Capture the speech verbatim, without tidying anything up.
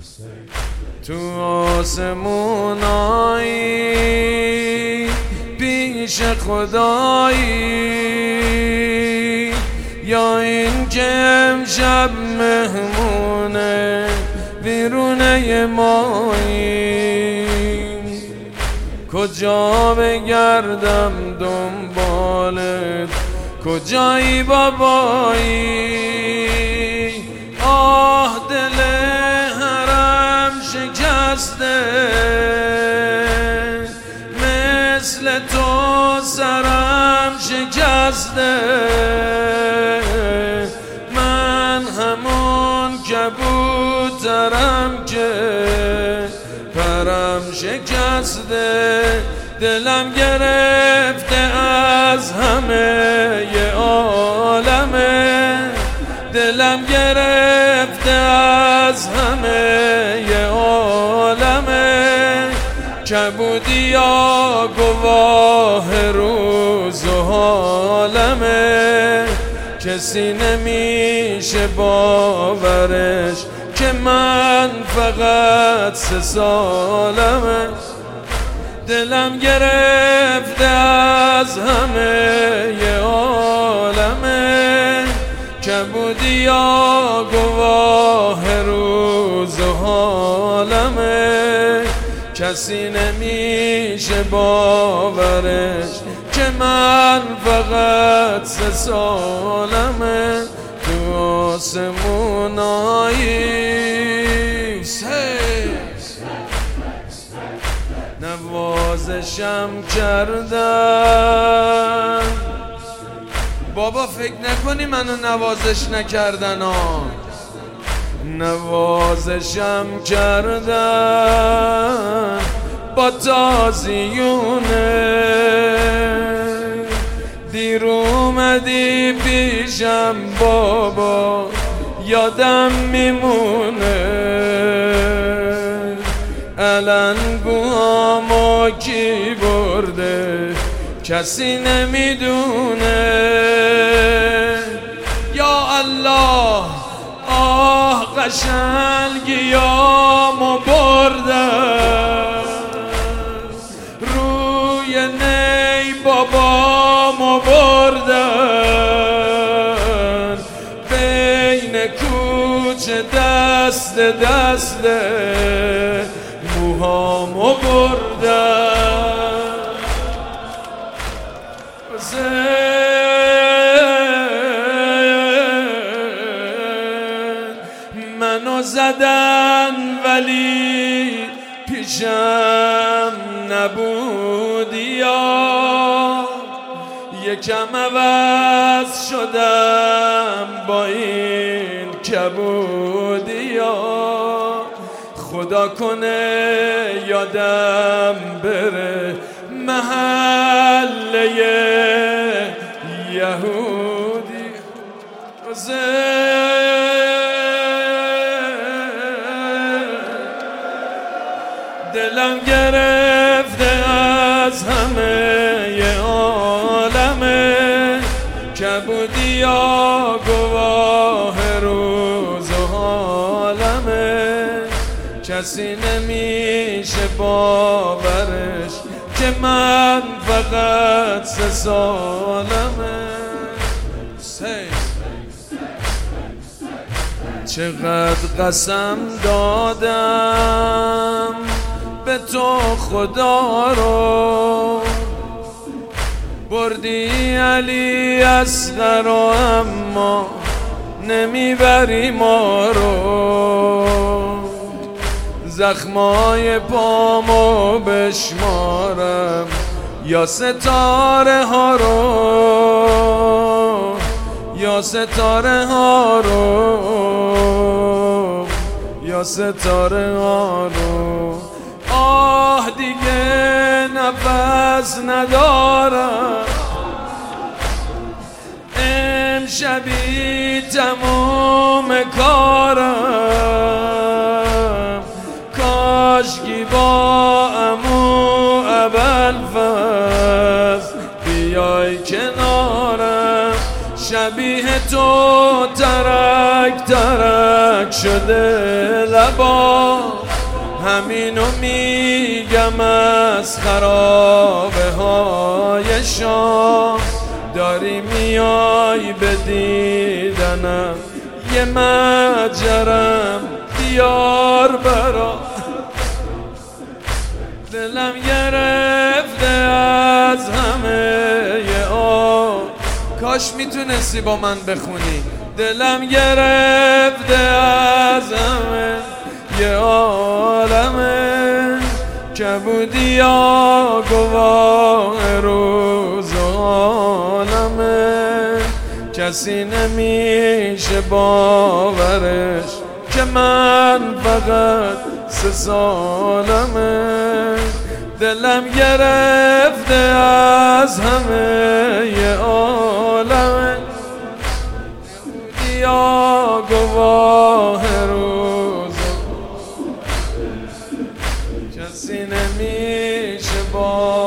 تو آسمونایی پیش خدایی، یا این که امشب مهمونه بیرونه مایی. کجا بگردم دنبالت، کجایی بابایی؟ آه دل حرم شکسته، مثل تو سرم شکسته. من همون کبوترم که پرم شکسته، دلم گرفته از همه ی عالمه، دلم گرفته از همه ی عالمه. کبودیا گواه روز و حالمه، کسی نمیشه باورش که من فقط سه سالمه. دلم گرفته از همه ی عالمه، کبودیا گواه روز و حالمه. کسی نمیشه باورش که من فقط سه سالمه. تو آسمونایی نوازشم کردن. بابا فکر نکنی منو نوازش نکردن ها. نوازشم کردن با تازیونه، دیر اومدی پیشم بابا یادم میمونه. الان گوهامو کی برده کسی نمیدونه. یا الله آه قشنگیامو بردن، روی نی بابامو بردن، بین کوچه دست دست موهامو بردن. منو زدن ولی پیشم نبودی، یا یکم عوض شدم با این کبودی. یا خدا کنه یادم بره محله یهودی. دلم گرفته از همه ی عالمه، کبودیا گواه روز و حالمه. کسی نمیشه باورش که من فقط سه سالمه. چقدر قسم دادم به تو خدا رو، بردی علی اصغر و اما نمیبری ما رو. زخمای پامو بشمارم یا ستاره ها رو، یا ستاره ها رو، یا ستاره ها رو. آه دیگه نفس ندارم، امشبی تموم کارم. کاشکی با عمو ابوالفضل بیای کنارم، شبیه تو ترک ترک خنک شده لبا، همینو میگم از خرابه های شام. داری میای به دیدنم، یه مجرم دیار برا. دلم گرفته از همه آه، کاش میتونستی با من بخونی. دلم گرفته از همه یه عالمه، که بودی یا گواه روز و عالمه. کسی نمیشه باورش که من فقط سه سالمه. دلم گرفته از همه یه عالمه، یا گواه روز کسی نمیشه با